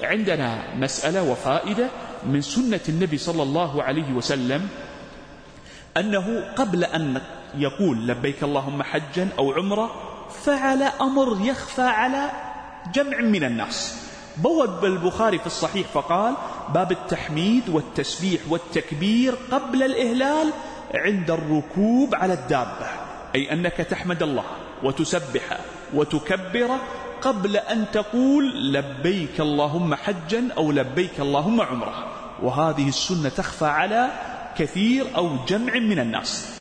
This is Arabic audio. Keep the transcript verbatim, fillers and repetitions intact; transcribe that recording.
عندنا مسألة وفائدة من سنة النبي صلى الله عليه وسلم، أنه قبل أن يقول لبيك اللهم حجا أو عمرة فعل أمر يخفى على جمع من الناس. بوب البخاري في الصحيح فقال: باب التحميد والتسبيح والتكبير قبل الإهلال عند الركوب على الدابة، أي أنك تحمد الله وتسبح وتكبر قبل أن تقول لبيك اللهم حجا أو لبيك اللهم عمرة. وهذه السنة تخفى على كثير أو جمع من الناس.